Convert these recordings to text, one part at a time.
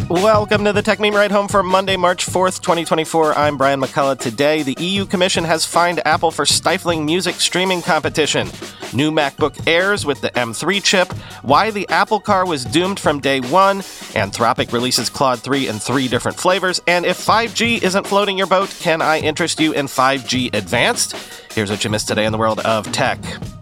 Welcome to the Tech Meme Ride Home for Monday, March 4th, 2024. I'm Brian McCullough. Today, the EU Commission has fined Apple for stifling music streaming competition. New MacBook Airs with the M3 chip, why the Apple Car was doomed from day one, Anthropic releases Claude 3 in 3 different flavors, and if 5G isn't floating your boat, can I interest you in 5G Advanced? Here's what you missed today in the world of tech.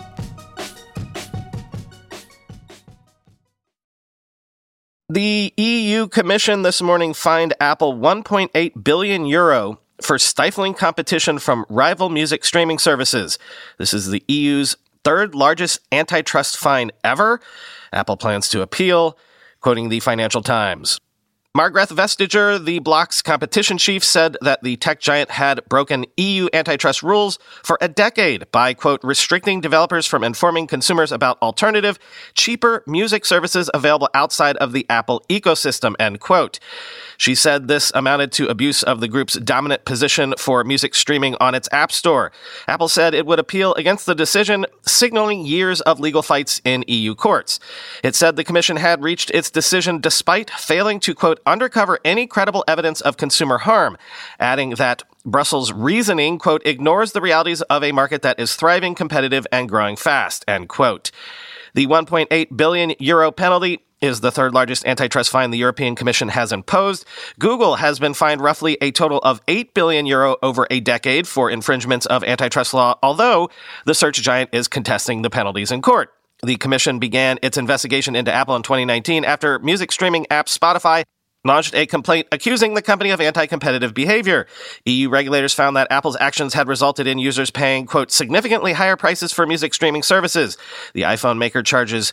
The EU Commission this morning fined Apple €1.8 billion for stifling competition from rival music streaming services. This is the EU's third largest antitrust fine ever. Apple plans to appeal, quoting the Financial Times. Margrethe Vestager, the bloc's competition chief, said that the tech giant had broken EU antitrust rules for a decade by, quote, restricting developers from informing consumers about alternative, cheaper music services available outside of the Apple ecosystem, end quote. She said this amounted to abuse of the group's dominant position for music streaming on its App Store. Apple said it would appeal against the decision, signaling years of legal fights in EU courts. It said the Commission had reached its decision despite failing to, quote, undercover any credible evidence of consumer harm, adding that Brussels' reasoning, quote, ignores the realities of a market that is thriving, competitive, and growing fast, end quote. The €1.8 billion penalty is the third largest antitrust fine the European Commission has imposed. Google has been fined roughly a total of €8 billion over a decade for infringements of antitrust law, although the search giant is contesting the penalties in court. The Commission began its investigation into Apple in 2019 after music streaming app Spotify launched a complaint accusing the company of anti-competitive behavior. EU regulators found that Apple's actions had resulted in users paying, quote, significantly higher prices for music streaming services. The iPhone maker charges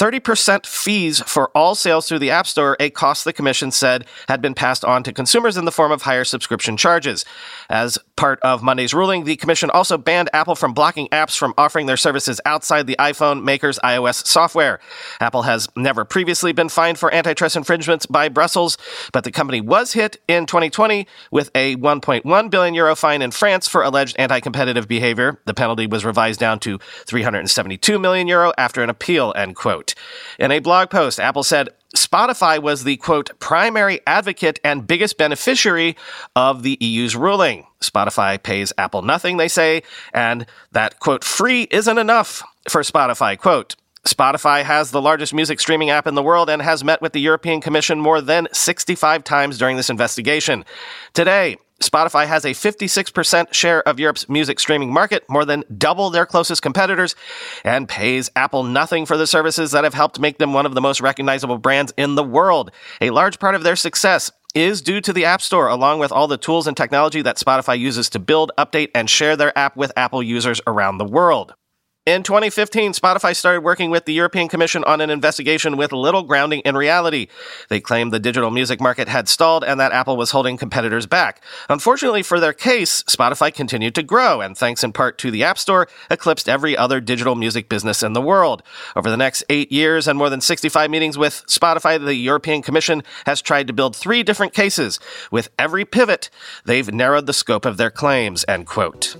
30% fees for all sales through the App Store, a cost the Commission said had been passed on to consumers in the form of higher subscription charges. As part of Monday's ruling, the Commission also banned Apple from blocking apps from offering their services outside the iPhone maker's iOS software. Apple has never previously been fined for antitrust infringements by Brussels, but the company was hit in 2020 with a €1.1 billion fine in France for alleged anti-competitive behavior. The penalty was revised down to €372 million after an appeal, end quote. In a blog post, Apple said Spotify was the, quote, primary advocate and biggest beneficiary of the EU's ruling. Spotify pays Apple nothing, they say, and that, quote, free isn't enough for Spotify, quote. Spotify has the largest music streaming app in the world and has met with the European Commission more than 65 times during this investigation. Today, Spotify has a 56% share of Europe's music streaming market, more than double their closest competitors, and pays Apple nothing for the services that have helped make them one of the most recognizable brands in the world. A large part of their success is due to the App Store, along with all the tools and technology that Spotify uses to build, update, and share their app with Apple users around the world. In 2015, Spotify started working with the European Commission on an investigation with little grounding in reality. They claimed the digital music market had stalled and that Apple was holding competitors back. Unfortunately for their case, Spotify continued to grow and, thanks in part to the App Store, eclipsed every other digital music business in the world. Over the next 8 years and more than 65 meetings with Spotify, the European Commission has tried to build 3 different cases. With every pivot, they've narrowed the scope of their claims, end quote.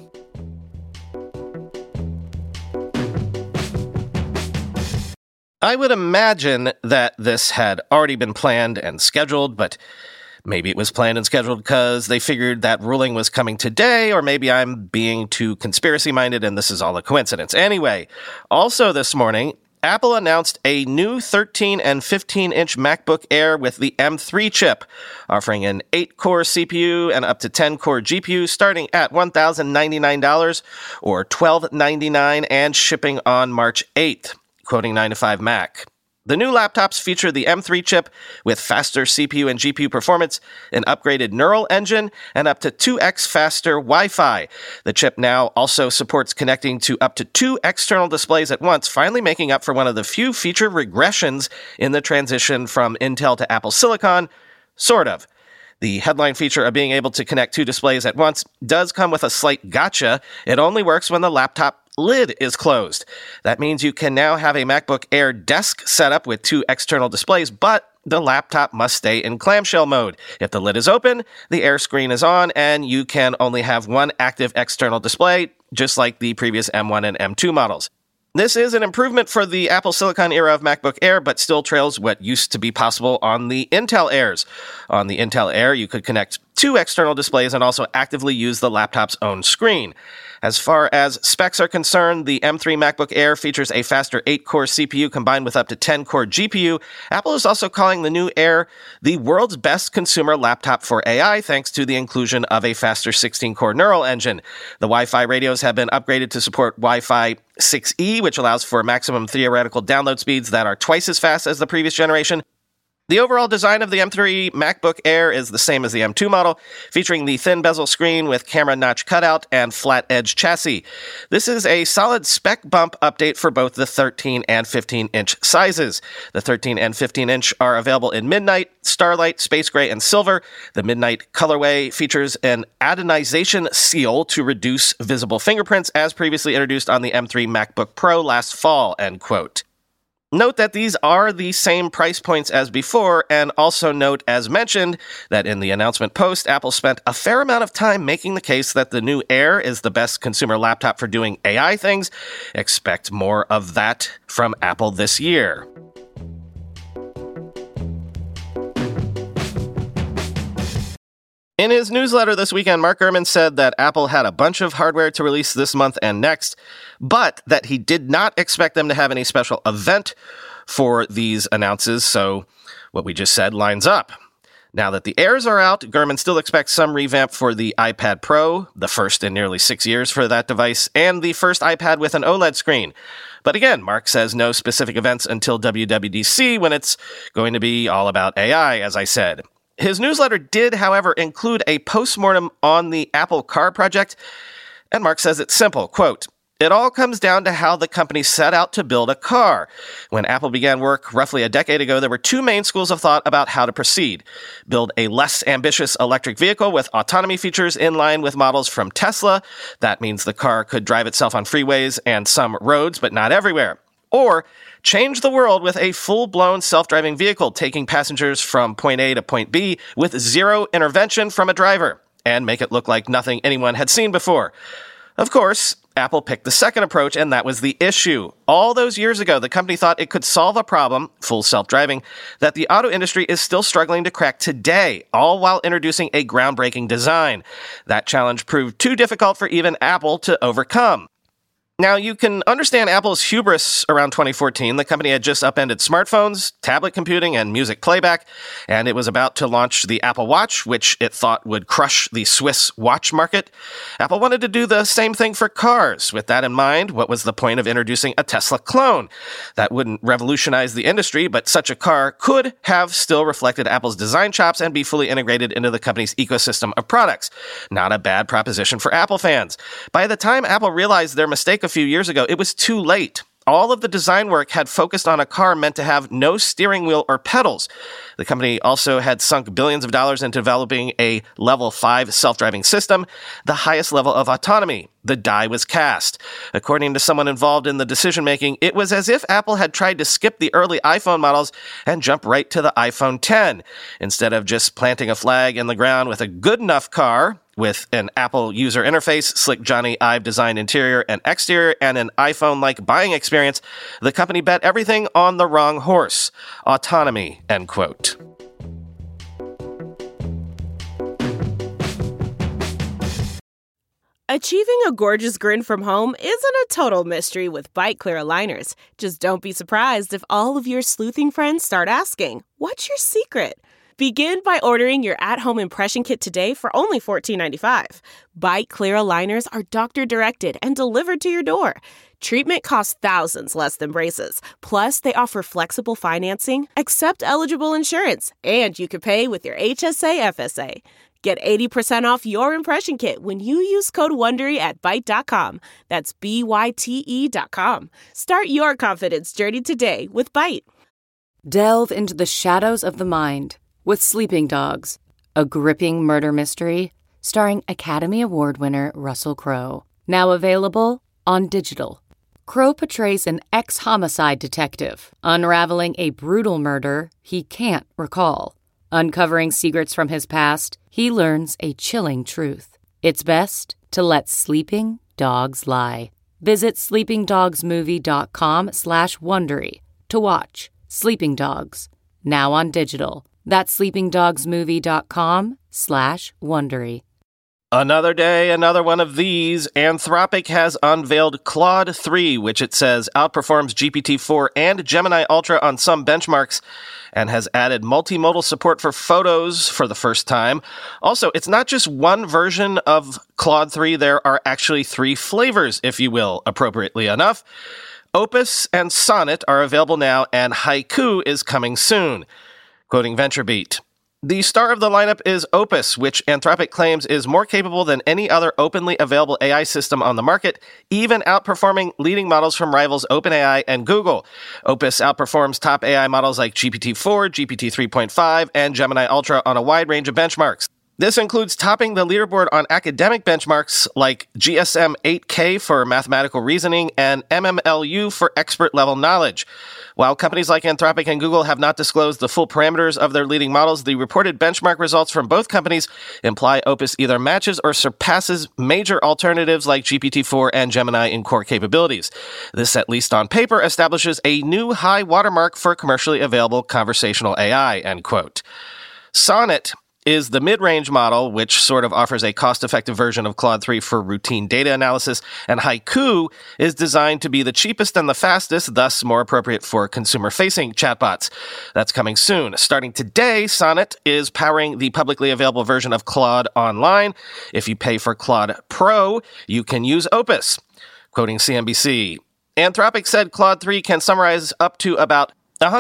I would imagine that this had already been planned and scheduled, but maybe it was planned and scheduled because they figured that ruling was coming today, or maybe I'm being too conspiracy-minded and this is all a coincidence. Anyway, also this morning, Apple announced a new 13 and 15-inch MacBook Air with the M3 chip, offering an 8-core CPU and up to 10-core GPU starting at $1,099 or $1,299 and shipping on March 8th. Quoting 9to5Mac. The new laptops feature the M3 chip with faster CPU and GPU performance, an upgraded neural engine, and up to 2x faster Wi-Fi. The chip now also supports connecting to up to 2 external displays at once, finally making up for one of the few feature regressions in the transition from Intel to Apple Silicon, sort of. The headline feature of being able to connect 2 displays at once does come with a slight gotcha. It only works when the laptop lid is closed. That means you can now have a MacBook Air desk setup with 2 external displays, but the laptop must stay in clamshell mode. If the lid is open, the Air screen is on, and you can only have 1 active external display, just like the previous M1 and M2 models. This is an improvement for the Apple Silicon era of MacBook Air, but still trails what used to be possible on the Intel Airs. On the Intel Air, you could connect two external displays and also actively use the laptop's own screen. As far as specs are concerned, the M3 MacBook Air features a faster 8-core CPU combined with up to 10-core GPU. Apple is also calling the new Air the world's best consumer laptop for AI, thanks to the inclusion of a faster 16-core neural engine. The Wi-Fi radios have been upgraded to support Wi-Fi 6E, which allows for maximum theoretical download speeds that are twice as fast as the previous generation. The overall design of the M3 MacBook Air is the same as the M2 model, featuring the thin bezel screen with camera notch cutout and flat edge chassis. This is a solid spec bump update for both the 13 and 15-inch sizes. The 13 and 15-inch are available in Midnight, Starlight, Space Gray, and Silver. The Midnight colorway features an anodization seal to reduce visible fingerprints, as previously introduced on the M3 MacBook Pro last fall, end quote. Note that these are the same price points as before, and also note, as mentioned, that in the announcement post, Apple spent a fair amount of time making the case that the new Air is the best consumer laptop for doing AI things. Expect more of that from Apple this year. In his newsletter this weekend, Mark Gurman said that Apple had a bunch of hardware to release this month and next, but that he did not expect them to have any special event for these announces, so what we just said lines up. Now that the Airs are out, Gurman still expects some revamp for the iPad Pro, the first in nearly 6 years for that device, and the first iPad with an OLED screen. But again, Mark says no specific events until WWDC, when it's going to be all about AI, as I said. His newsletter did, however, include a postmortem on the Apple Car project, and Mark says it's simple, quote, "It all comes down to how the company set out to build a car. When Apple began work roughly a decade ago, there were two main schools of thought about how to proceed. Build a less ambitious electric vehicle with autonomy features in line with models from Tesla. That means the car could drive itself on freeways and some roads, but not everywhere. Or change the world with a full-blown self-driving vehicle taking passengers from point A to point B with zero intervention from a driver, and make it look like nothing anyone had seen before." Of course, Apple picked the second approach, and that was the issue. All those years ago, the company thought it could solve a problem, full self-driving, that the auto industry is still struggling to crack today, all while introducing a groundbreaking design. That challenge proved too difficult for even Apple to overcome. Now, you can understand Apple's hubris around 2014. The company had just upended smartphones, tablet computing, and music playback, and it was about to launch the Apple Watch, which it thought would crush the Swiss watch market. Apple wanted to do the same thing for cars. With that in mind, what was the point of introducing a Tesla clone? That wouldn't revolutionize the industry, but such a car could have still reflected Apple's design chops and be fully integrated into the company's ecosystem of products. Not a bad proposition for Apple fans. By the time Apple realized their mistake a few years ago, it was too late. All of the design work had focused on a car meant to have no steering wheel or pedals. The company also had sunk billions of dollars into developing a level 5 self-driving system, the highest level of autonomy. The die was cast. According to someone involved in the decision-making, it was as if Apple had tried to skip the early iPhone models and jump right to the iPhone X. Instead of just planting a flag in the ground with a good enough car, with an Apple user interface, slick Johnny Ive designed interior and exterior, and an iPhone-like buying experience, the company bet everything on the wrong horse. Autonomy, end quote. Achieving a gorgeous grin from home isn't a total mystery with Byte Clear aligners. Just don't be surprised if all of your sleuthing friends start asking, "What's your secret?" Begin by ordering your at-home impression kit today for only $14.95. Byte Clear aligners are doctor-directed and delivered to your door. Treatment costs thousands less than braces. Plus, they offer flexible financing, accept eligible insurance, and you can pay with your HSA FSA. Get 80% off your impression kit when you use code WONDERY at Byte.com. That's BYTE.com. Start your confidence journey today with Byte. Delve into the shadows of the mind with Sleeping Dogs, a gripping murder mystery starring Academy Award winner Russell Crowe. Now available on digital. Crowe portrays an ex-homicide detective unraveling a brutal murder he can't recall. Uncovering secrets from his past, he learns a chilling truth. It's best to let sleeping dogs lie. Visit sleepingdogsmovie.com/Wondery to watch Sleeping Dogs, now on digital. That's sleepingdogsmovie.com/Wondery. Another day, another one of these. Anthropic has unveiled Claude 3, which it says outperforms GPT-4 and Gemini Ultra on some benchmarks, and has added multimodal support for photos for the first time. Also, it's not just one version of Claude 3. There are actually 3 flavors, if you will, appropriately enough. Opus and Sonnet are available now, and Haiku is coming soon. Quoting VentureBeat, the star of the lineup is Opus, which Anthropic claims is more capable than any other openly available AI system on the market, even outperforming leading models from rivals OpenAI and Google. Opus outperforms top AI models like GPT-4, GPT 3.5, and Gemini Ultra on a wide range of benchmarks. This includes topping the leaderboard on academic benchmarks like GSM 8K for mathematical reasoning and MMLU for expert-level knowledge. While companies like Anthropic and Google have not disclosed the full parameters of their leading models, the reported benchmark results from both companies imply Opus either matches or surpasses major alternatives like GPT-4 and Gemini in core capabilities. This, at least on paper, establishes a new high watermark for commercially available conversational AI, end quote. Sonnet is the mid-range model, which sort of offers a cost-effective version of Claude 3 for routine data analysis, and Haiku is designed to be the cheapest and the fastest, thus more appropriate for consumer-facing chatbots. That's coming soon. Starting today, Sonnet is powering the publicly available version of Claude Online. If you pay for Claude Pro, you can use Opus. Quoting CNBC, Anthropic said Claude 3 can summarize up to about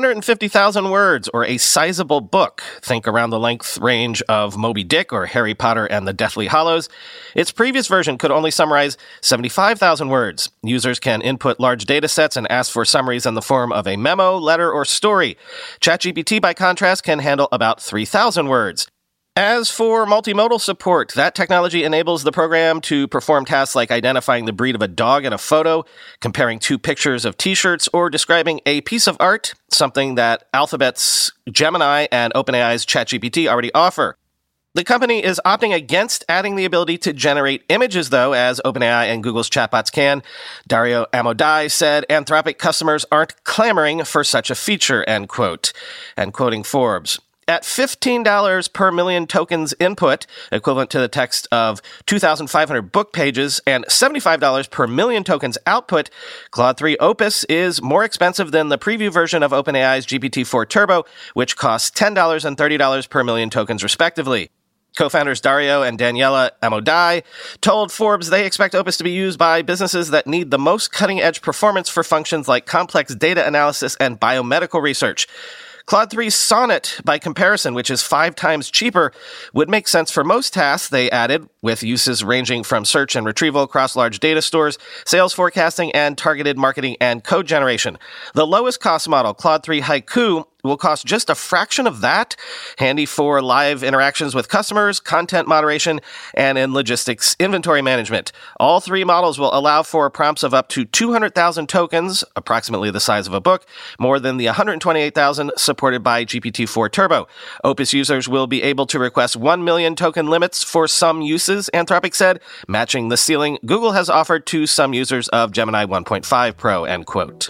150,000 words, or a sizable book. Think around the length range of Moby Dick or Harry Potter and the Deathly Hallows. Its previous version could only summarize 75,000 words. Users can input large data sets and ask for summaries in the form of a memo, letter, or story. ChatGPT, by contrast, can handle about 3,000 words. As for multimodal support, that technology enables the program to perform tasks like identifying the breed of a dog in a photo, comparing 2 pictures of t-shirts, or describing a piece of art, something that Alphabet's Gemini and OpenAI's ChatGPT already offer. The company is opting against adding the ability to generate images, though, as OpenAI and Google's chatbots can. Dario Amodei said Anthropic customers aren't clamoring for such a feature, end quote. And quoting Forbes, at $15 per million tokens input, equivalent to the text of 2,500 book pages, and $75 per million tokens output, Claude 3 Opus is more expensive than the preview version of OpenAI's GPT-4 Turbo, which costs $10 and $30 per million tokens, respectively. Co-founders Dario and Daniela Amodei told Forbes they expect Opus to be used by businesses that need the most cutting-edge performance for functions like complex data analysis and biomedical research. Claude 3 Sonnet, by comparison, which is 5 times cheaper, would make sense for most tasks, they added, with uses ranging from search and retrieval across large data stores, sales forecasting, and targeted marketing and code generation. The lowest cost model, Claude 3 Haiku, will cost just a fraction of that, handy for live interactions with customers, content moderation, and in logistics inventory management. All 3 models will allow for prompts of up to 200,000 tokens, approximately the size of a book, more than the 128,000 supported by GPT-4 Turbo. Opus users will be able to request 1 million token limits for some uses, Anthropic said, matching the ceiling Google has offered to some users of Gemini 1.5 Pro, end quote.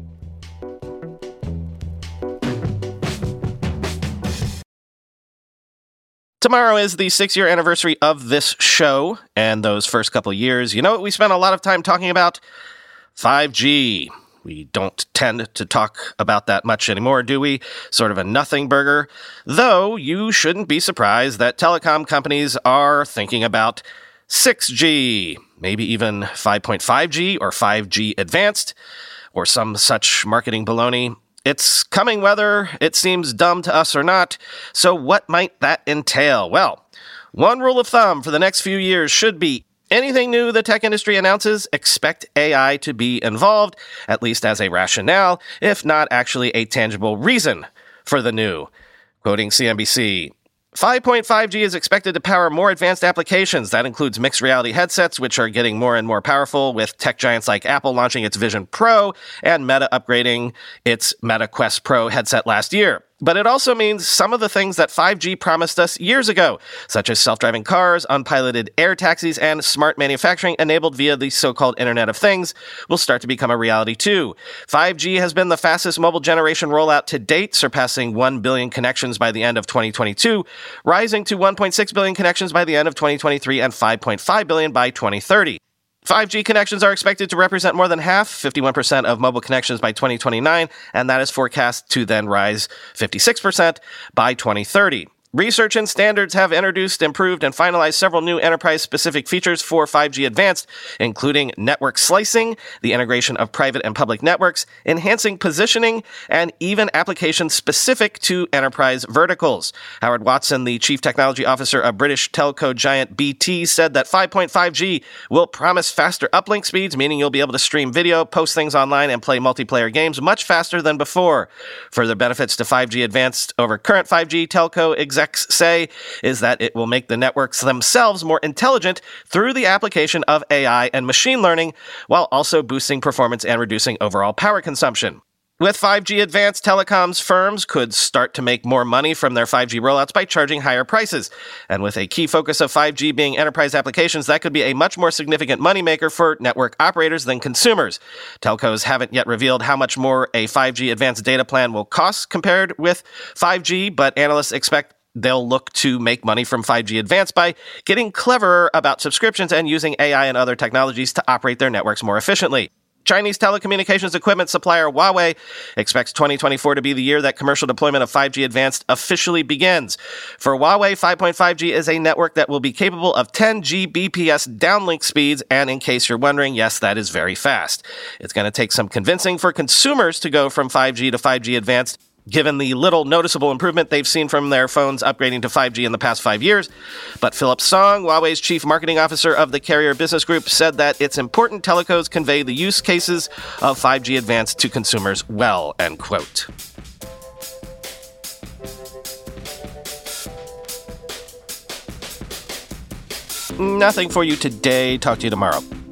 Tomorrow is the 6-year anniversary of this show, and those first couple of years, you know what we spent a lot of time talking about? 5G. We don't tend to talk about that much anymore, do we? Sort of a nothing burger. Though you shouldn't be surprised that telecom companies are thinking about 6G, maybe even 5.5G or 5G Advanced, or some such marketing baloney. It's coming whether it seems dumb to us or not, so what might that entail? Well, one rule of thumb for the next few years should be anything new the tech industry announces, expect AI to be involved, at least as a rationale, if not actually a tangible reason for the new. Quoting CNBC, 5.5G is expected to power more advanced applications. That includes mixed reality headsets, which are getting more and more powerful, with tech giants like Apple launching its Vision Pro and Meta upgrading its Meta Quest Pro headset last year. But it also means some of the things that 5G promised us years ago, such as self-driving cars, unpiloted air taxis, and smart manufacturing enabled via the so-called Internet of Things, will start to become a reality too. 5G has been the fastest mobile generation rollout to date, surpassing 1 billion connections by the end of 2022, rising to 1.6 billion connections by the end of 2023 and 5.5 billion by 2030. 5G connections are expected to represent more than half, 51% of mobile connections by 2029, and that is forecast to then rise 56% by 2030. Research and Standards have introduced, improved, and finalized several new enterprise-specific features for 5G Advanced, including network slicing, the integration of private and public networks, enhancing positioning, and even applications specific to enterprise verticals. Howard Watson, the Chief Technology Officer of British telco giant BT, said that 5.5G will promise faster uplink speeds, meaning you'll be able to stream video, post things online, and play multiplayer games much faster than before. Further benefits to 5G Advanced over current 5G telco executives say is that it will make the networks themselves more intelligent through the application of AI and machine learning, while also boosting performance and reducing overall power consumption. With 5G Advanced, telecoms firms could start to make more money from their 5G rollouts by charging higher prices. And with a key focus of 5G being enterprise applications, that could be a much more significant moneymaker for network operators than consumers. Telcos haven't yet revealed how much more a 5G Advanced data plan will cost compared with 5G, but analysts expect they'll look to make money from 5G Advanced by getting cleverer about subscriptions and using AI and other technologies to operate their networks more efficiently. Chinese telecommunications equipment supplier Huawei expects 2024 to be the year that commercial deployment of 5G Advanced officially begins. For Huawei, 5.5G is a network that will be capable of 10 Gbps downlink speeds, and in case you're wondering, yes, that is very fast. It's going to take some convincing for consumers to go from 5G to 5G Advanced, given the little noticeable improvement they've seen from their phones upgrading to 5G in the past 5 years. But Philip Song, Huawei's chief marketing officer of the Carrier Business Group, said that it's important telecos convey the use cases of 5G Advanced to consumers well, end quote. Nothing for you today. Talk to you tomorrow.